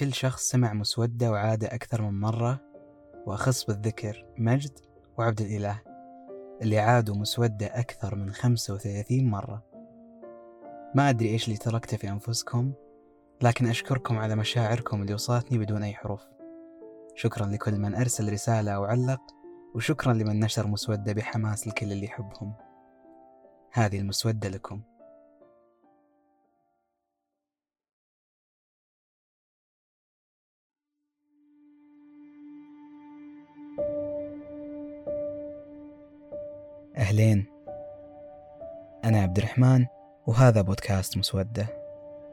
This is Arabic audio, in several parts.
كل شخص سمع مسودة وعادة أكثر من مرة، وأخص بالذكر مجد وعبد الإله اللي عادوا مسودة أكثر من 35 مرة. ما أدري إيش اللي تركته في أنفسكم، لكن أشكركم على مشاعركم اللي وصلتني بدون أي حروف. شكرا لكل من أرسل رسالة أو علق، وشكرا لمن نشر مسودة بحماس لكل اللي يحبهم. هذه المسودة لكم. أهلين، أنا عبد الرحمن وهذا بودكاست مسودة.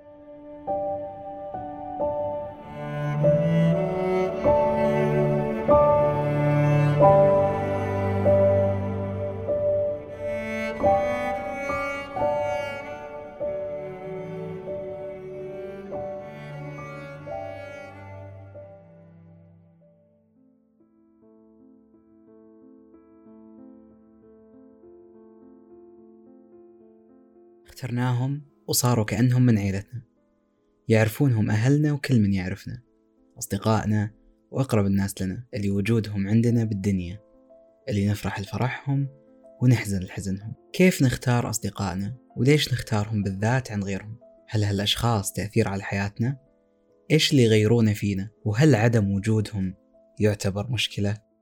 اخترناهم وصاروا كأنهم من عيلتنا، يعرفونهم أهلنا وكل من يعرفنا، أصدقائنا وأقرب الناس لنا اللي وجودهم عندنا بالدنيا، اللي نفرح لفرحهم ونحزن لحزنهم. كيف نختار أصدقائنا وليش نختارهم بالذات عن غيرهم؟ هل هالأشخاص تأثير على حياتنا؟ إيش اللي يغيرونه فينا؟ وهل عدم وجودهم يعتبر مشكلة؟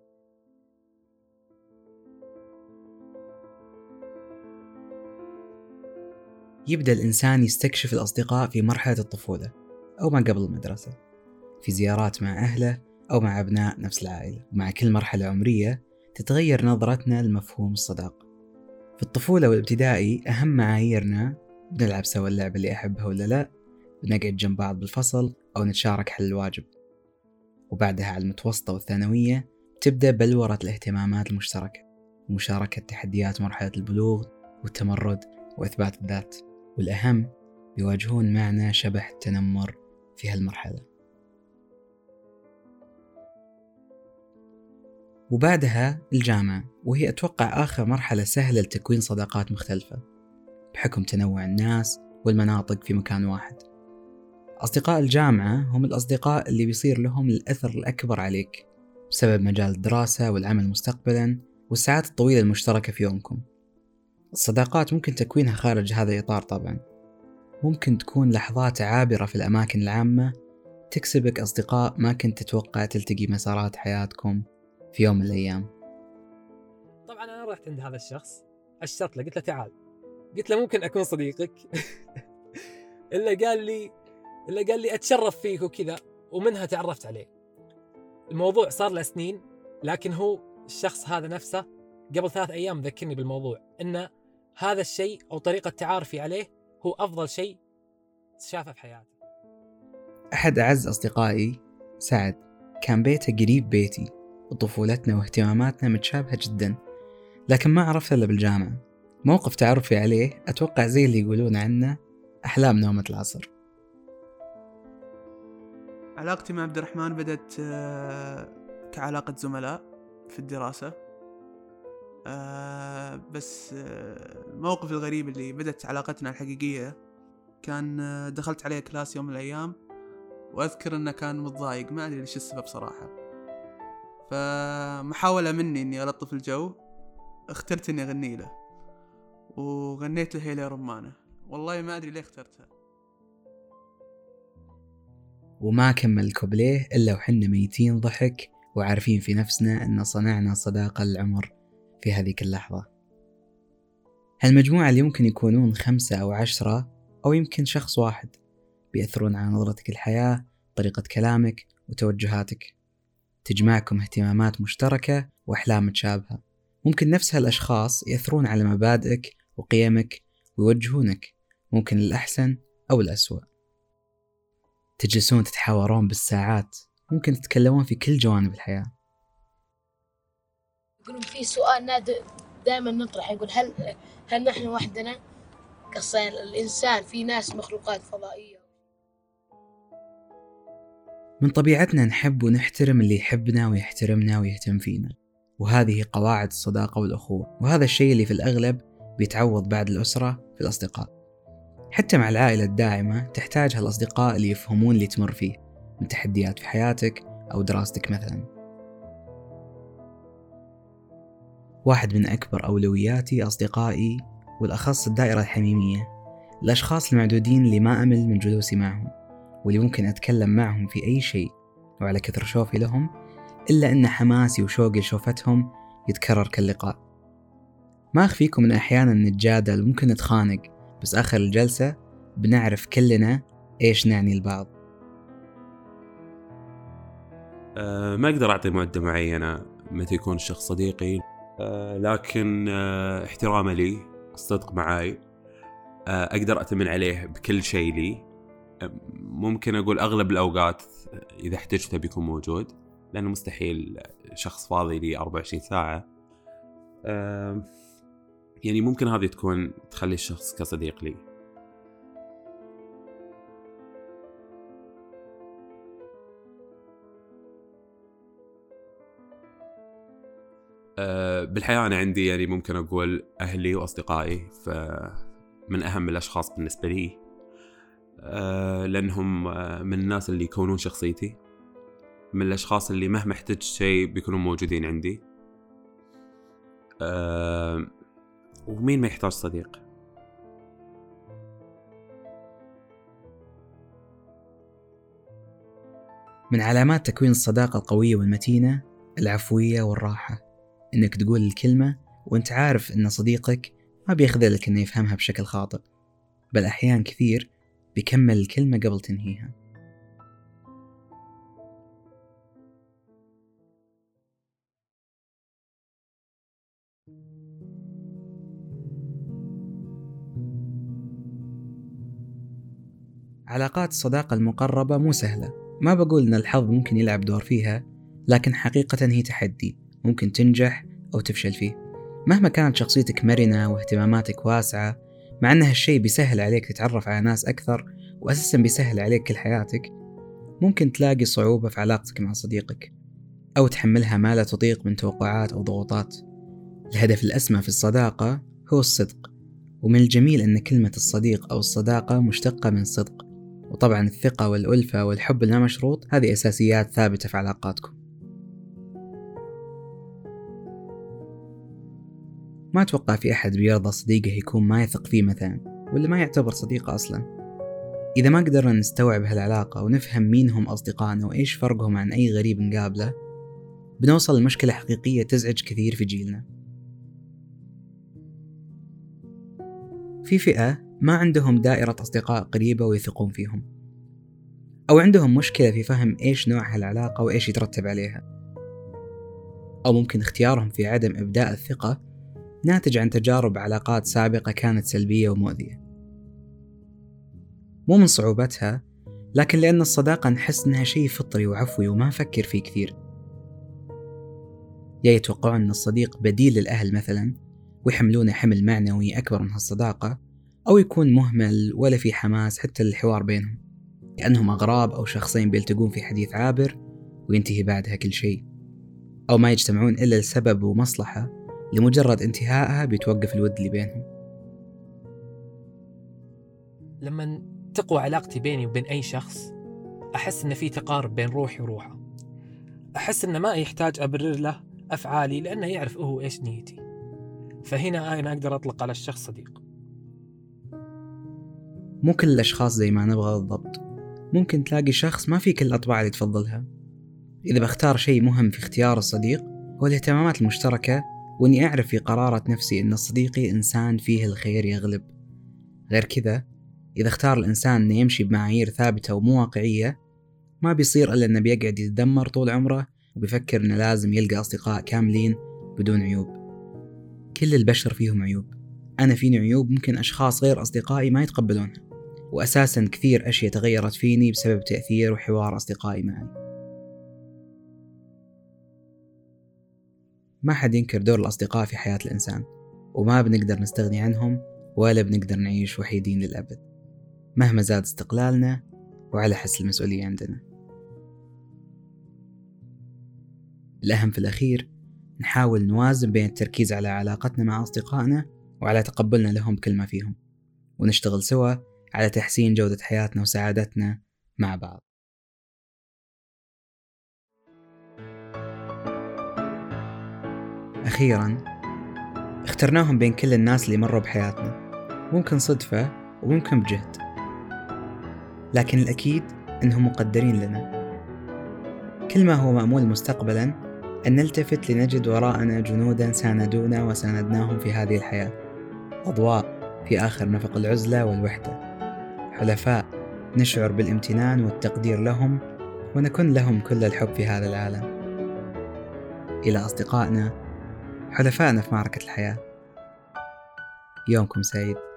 يبدأ الإنسان يستكشف الأصدقاء في مرحلة الطفولة أو ما قبل المدرسة، في زيارات مع أهله أو مع أبناء نفس العائلة. ومع كل مرحلة عمرية تتغير نظرتنا لمفهوم الصداقة. في الطفولة والابتدائي أهم معاييرنا بنلعب سوا اللعبة اللي أحبها ولا لا، بنقعد جنب بعض بالفصل أو نتشارك حل الواجب. وبعدها على المتوسطة والثانوية تبدأ بلورة الاهتمامات المشتركة ومشاركة تحديات مرحلة البلوغ والتمرد وإثبات الذات. والأهم، بيواجهون معنا شبح التنمر في هالمرحلة. وبعدها الجامعة، وهي أتوقع آخر مرحلة سهلة لتكوين صداقات مختلفة بحكم تنوع الناس والمناطق في مكان واحد. أصدقاء الجامعة هم الأصدقاء اللي بيصير لهم الأثر الأكبر عليك بسبب مجال الدراسة والعمل مستقبلا والساعات الطويلة المشتركة في يومكم. الصداقات ممكن تكوينها خارج هذا الإطار طبعا، ممكن تكون لحظات عابرة في الأماكن العامة تكسبك أصدقاء ما كنت تتوقع تلتقي مسارات حياتكم في يوم من الأيام. طبعا أنا رحت عند هذا الشخص، أشرت له، قلت له تعال، قلت له ممكن أكون صديقك. إلا قال لي أتشرف فيك وكذا، ومنها تعرفت عليه. الموضوع صار له سنين، لكن هو الشخص هذا نفسه قبل 3 أيام ذكرني بالموضوع، إن هذا الشيء أو طريقة تعارفي عليه هو أفضل شيء شافه في حياتي. أحد أعز أصدقائي سعد كان بيته قريب بيتي، وطفولتنا واهتماماتنا متشابهة جدا، لكن ما عرفت إلا بالجامعة. موقف تعرفي عليه أتوقع زي اللي يقولون عنه أحلام نومة العصر. علاقتي مع عبد الرحمن بدأت كعلاقة زملاء في الدراسة، بس الموقف الغريب اللي بدأت علاقتنا الحقيقية كان دخلت عليه كلاس يوم من الأيام، وأذكر أنه كان متضايق، ما أدري ليش السبب صراحة. فمحاولة مني أني ألطف الجو، اخترت أني أغني له، وغنيت له هيلة رمانة. والله ما أدري ليه اخترتها. وما كمل الكوبليه إلا وحنا ميتين ضحك وعارفين في نفسنا أن صنعنا صداقة العمر في هذيك اللحظة. هالمجموعة اللي ممكن يكونون 5 أو 10 أو يمكن شخص واحد، بيأثرون على نظرتك الحياة، طريقة كلامك وتوجهاتك. تجمعكم اهتمامات مشتركة وأحلام متشابهة. ممكن نفس هالأشخاص يأثرون على مبادئك وقيمك ويوجهونك، ممكن للأحسن أو الأسوأ. تجلسون تتحاورون بالساعات، ممكن تتكلمون في كل جوانب الحياة. يقولون في سؤال دائما نطرح، يقول هل نحن وحدنا؟ كصير الإنسان في ناس مخلوقات فضائية. من طبيعتنا نحب ونحترم اللي يحبنا ويحترمنا ويهتم فينا، وهذه قواعد الصداقة والأخوة. وهذا الشيء اللي في الأغلب بيتعوض بعد الأسرة في الأصدقاء. حتى مع العائلة الداعمة تحتاج هالأصدقاء اللي يفهمون اللي تمر فيه من تحديات في حياتك أو دراستك مثلا. واحد من أكبر أولوياتي أصدقائي، والأخص الدائرة الحميمية، الأشخاص المعدودين اللي ما أمل من جلوسي معهم، واللي ممكن أتكلم معهم في أي شيء، وعلى كثر شوفي لهم إلا أن حماسي وشوقي لشوفتهم يتكرر كاللقاء. ما أخفيكم أن أحيانا نتجادل وممكن نتخانق، بس آخر الجلسة بنعرف كلنا إيش نعني البعض. ما أقدر أعطي معدة معينة متى يكون الشخص صديقي، لكن احترامه لي، الصدق معاي، أقدر أتمن عليه بكل شيء لي. ممكن أقول أغلب الأوقات إذا احتجته بيكون موجود، لأنه مستحيل شخص فاضي لي 24 ساعة. يعني ممكن هذه تخلي الشخص كصديق لي. بالحياة أنا عندي يعني ممكن أقول أهلي وأصدقائي من أهم الأشخاص بالنسبة لي، لأنهم من الناس اللي يكونون شخصيتي، من الأشخاص اللي مهما احتجت شيء بيكونوا موجودين عندي. ومين ما يحتاج صديق. من علامات تكوين الصداقة القوية والمتينة العفوية والراحة، إنك تقول الكلمة وإنت عارف إن صديقك ما بيخذلك إنه يفهمها بشكل خاطئ، بل أحيان كثير بيكمل الكلمة قبل تنهيها. علاقات الصداقة المقربة مو سهلة، ما بقول إن الحظ ممكن يلعب دور فيها، لكن حقيقة هي تحدي ممكن تنجح أو تفشل فيه. مهما كانت شخصيتك مرنة واهتماماتك واسعة، مع أن هالشي بيسهل عليك تتعرف على ناس أكثر وأساسا بيسهل عليك كل حياتك، ممكن تلاقي صعوبة في علاقتك مع صديقك، أو تحملها ما لا تطيق من توقعات أو ضغوطات. الهدف الأسمى في الصداقة هو الصدق، ومن الجميل أن كلمة الصديق أو الصداقة مشتقة من صدق، وطبعا الثقة والألفة والحب اللامشروط هذه أساسيات ثابتة في علاقاتكم. ما أتوقع في أحد بيرضى صديقه يكون ما يثق فيه مثلا، ولا ما يعتبر صديقه أصلا. إذا ما قدرنا نستوعب هالعلاقة ونفهم مين هم أصدقائنا وإيش فرقهم عن أي غريب نقابله، بنوصل لمشكلة حقيقية تزعج كثير في جيلنا. في فئة ما عندهم دائرة أصدقاء قريبة ويثقون فيهم، أو عندهم مشكلة في فهم إيش نوع هالعلاقة وإيش يترتب عليها، أو ممكن اختيارهم في عدم إبداء الثقة ناتج عن تجارب علاقات سابقة كانت سلبية ومؤذية. مو من صعوبتها، لكن لأن الصداقة نحس إنها شيء فطري وعفوي وما نفكر فيه كثير. يا يتوقعون أن الصديق بديل للأهل مثلا ويحملونه حمل معنوي أكبر من هالصداقة، أو يكون مهمل ولا في حماس حتى للحوار بينهم، كأنهم أغراب أو شخصين بيلتقون في حديث عابر وينتهي بعدها كل شيء، أو ما يجتمعون إلا لسبب ومصلحة لمجرد انتهائها بيتوقف الود اللي بينهم. لما تقوى علاقتي بيني وبين أي شخص، أحس إن في تقارب بين روحي وروحه. أحس إن ما يحتاج أبرر له أفعالي لأنه يعرف هو إيش نيتي. فهنا أنا أقدر أطلق على الشخص صديق. مو كل الأشخاص زي ما نبغى بالضبط. ممكن تلاقي شخص ما في كل الأطباع اللي تفضلها. إذا بختار شيء مهم في اختيار الصديق هو الاهتمامات المشتركة، وإني أعرف في قرارة نفسي إن صديقي إنسان فيه الخير يغلب. غير كذا إذا اختار الإنسان إنه يمشي بمعايير ثابتة ومو واقعية، ما بيصير إلا إنه بيقعد يتدمر طول عمره وبيفكر إنه لازم يلقى أصدقاء كاملين بدون عيوب. كل البشر فيهم عيوب، أنا فيني عيوب ممكن أشخاص غير أصدقائي ما يتقبلونها، وأساساً كثير أشياء تغيرت فيني بسبب تأثير وحوار أصدقائي معي. ما حد ينكر دور الأصدقاء في حياة الإنسان، وما بنقدر نستغني عنهم ولا بنقدر نعيش وحيدين للأبد مهما زاد استقلالنا وعلى حس المسؤولية عندنا. الأهم في الأخير نحاول نوازن بين التركيز على علاقتنا مع أصدقائنا وعلى تقبلنا لهم بكل ما فيهم، ونشتغل سوا على تحسين جودة حياتنا وسعادتنا مع بعض. أخيراً، اخترناهم بين كل الناس اللي مروا بحياتنا، ممكن صدفة وممكن بجهد، لكن الأكيد أنهم مقدرين لنا. كل ما هو مأمول مستقبلاً أن نلتفت لنجد وراءنا جنوداً ساندونا وساندناهم في هذه الحياة، أضواء في آخر نفق العزلة والوحدة، حلفاء نشعر بالامتنان والتقدير لهم ونكن لهم كل الحب في هذا العالم. إلى أصدقائنا، حلفائنا في معركة الحياة، يومكم سعيد.